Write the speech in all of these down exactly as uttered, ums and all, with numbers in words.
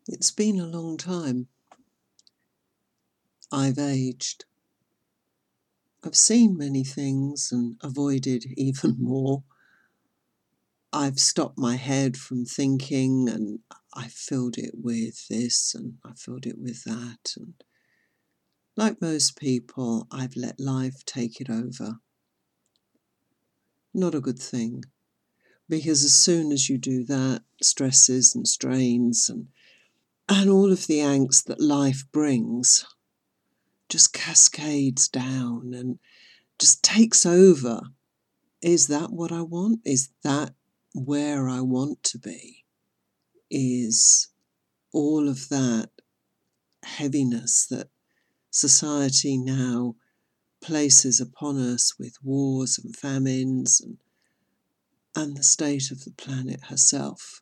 It's been a long time. I've aged. I've seen many things and avoided even more. I've stopped my head from thinking and I filled it with this and I filled it with that. And like most people, I've let life take it over. Not a good thing. Because as soon as you do that, stresses and strains and, and all of the angst that life brings just cascades down and just takes over. Is that what I want? Is that where I want to be? Is all of that heaviness that society now places upon us with wars and famines and, and the state of the planet herself?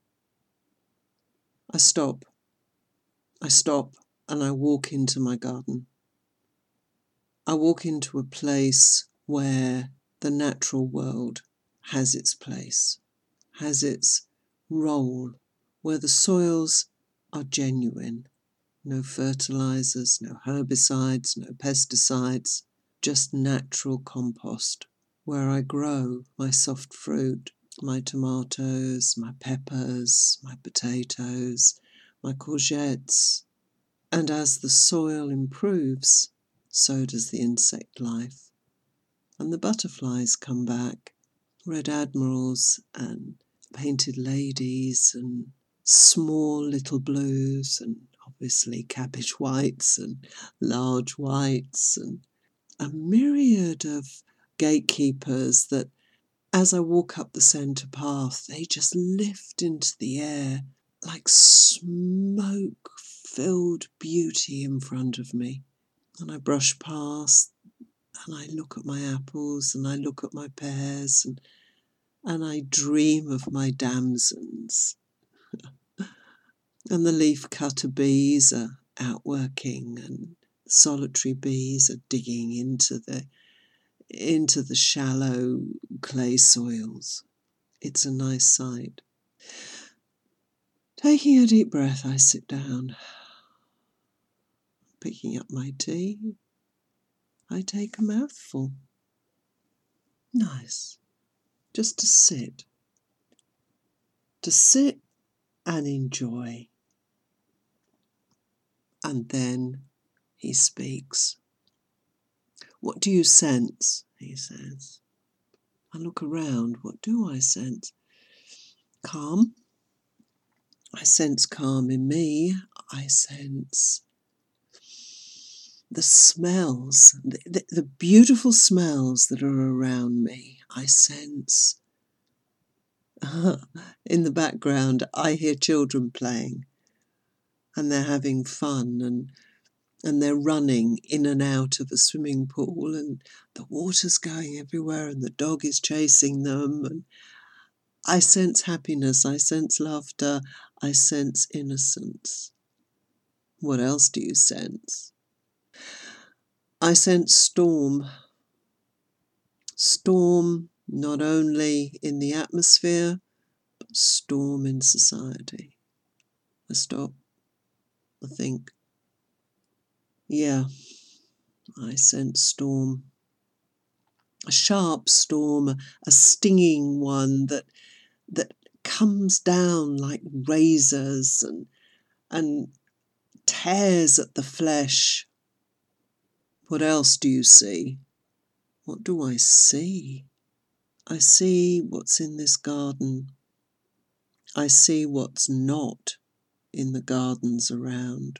I stop. I stop and I walk into my garden. I walk into a place where the natural world has its place, has its role, where the soils are genuine. No fertilizers, no herbicides, no pesticides, just natural compost, where I grow my soft fruit, my tomatoes, my peppers, my potatoes, my courgettes. And as the soil improves, so does the insect life. And the butterflies come back, red admirals and painted ladies and small little blues and obviously cabbage whites and large whites and a myriad of gatekeepers that as I walk up the centre path, they just lift into the air like smoke-filled beauty in front of me. And I brush past and I look at my apples and I look at my pears and, and I dream of my damsons. And the leaf-cutter bees are out working and solitary bees are digging into the, into the shallow clay soils. It's a nice sight. Taking a deep breath, I sit down. Picking up my tea, I take a mouthful. Nice. Just to sit. To sit and enjoy. And then he speaks. What do you sense? He says. I look around. What do I sense? Calm. I sense calm in me. I sense the smells, the, the, the beautiful smells that are around me. I sense in the background, I hear children playing and they're having fun and and they're running in and out of a swimming pool and the water's going everywhere and the dog is chasing them. And I sense happiness, I sense laughter, I sense innocence. What else do you sense? I sense storm. Storm not only in the atmosphere, but storm in society. I stop. I think, yeah, I sense storm. A sharp storm, a stinging one that that comes down like razors and and tears at the flesh. What else do you see? What do I see? I see what's in this garden. I see what's not in the gardens around.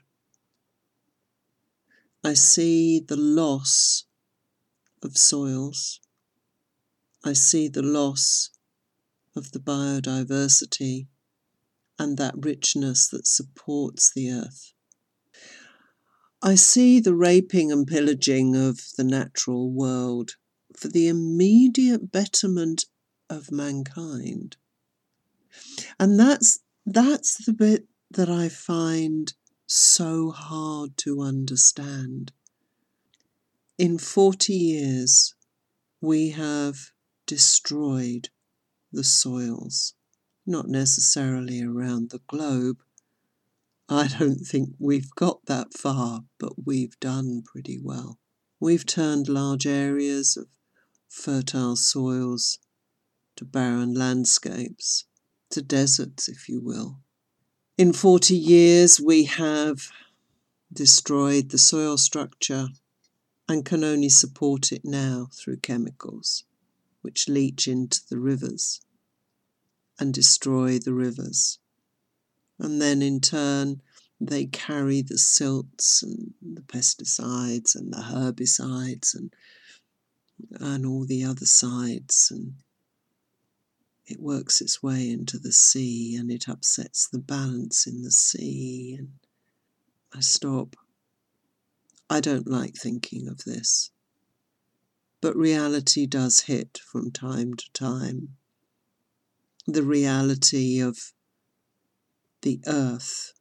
I see the loss of soils. I see the loss of the biodiversity and that richness that supports the earth. I see the raping and pillaging of the natural world for the immediate betterment of mankind. And that's that's the bit that I find so hard to understand. In forty years, we have destroyed the soils, not necessarily around the globe, I don't think we've got that far, but we've done pretty well. We've turned large areas of fertile soils to barren landscapes, to deserts, if you will. In forty years, we have destroyed the soil structure and can only support it now through chemicals, which leach into the rivers and destroy the rivers. And then in turn, they carry the silts and the pesticides and the herbicides and, and all the other sides, and it works its way into the sea and it upsets the balance in the sea. And I stop. I don't like thinking of this, but reality does hit from time to time. The reality of the earth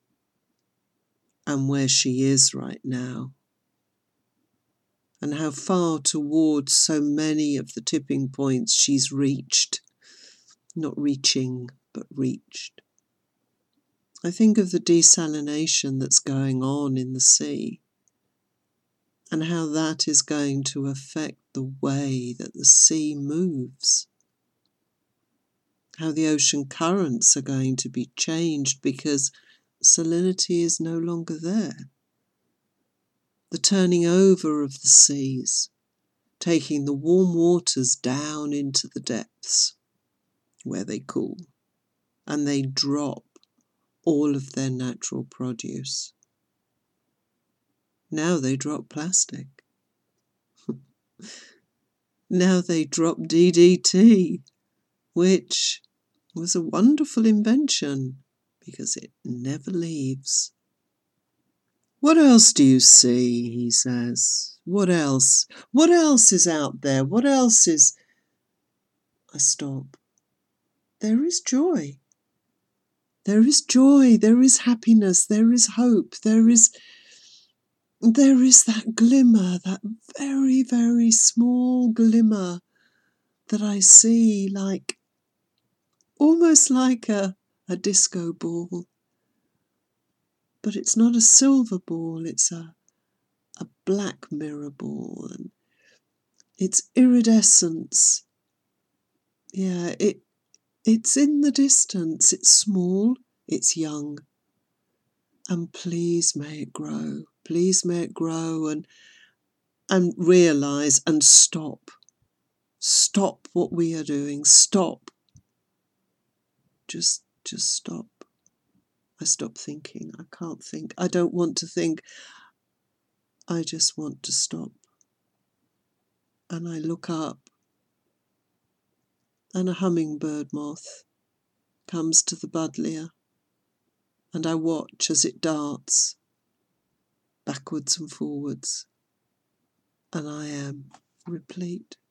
and where she is right now, and how far towards so many of the tipping points she's reached. Not reaching, but reached. I think of the desalination that's going on in the sea, and how that is going to affect the way that the sea moves. How the ocean currents are going to be changed because salinity is no longer there. The turning over of the seas, taking the warm waters down into the depths where they cool, and they drop all of their natural produce. Now they drop plastic. Now they drop D D T, which was a wonderful invention because it never leaves. What else do you see, he says. What else? What else is out there? What else is... I stop. There is joy. There is joy. There is happiness. There is hope. There is... There is that glimmer, that very, very small glimmer that I see, like, almost like a, a disco ball. But it's not a silver ball, it's a, a black mirror ball, and its iridescence, yeah, it it's in the distance, it's small, it's young, and please may it grow, please may it grow and and realise and stop, stop what we are doing, stop, just, just stop. I stop thinking, I can't think, I don't want to think, I just want to stop. And I look up, and a hummingbird moth comes to the buddleia, and I watch as it darts backwards and forwards, and I am replete.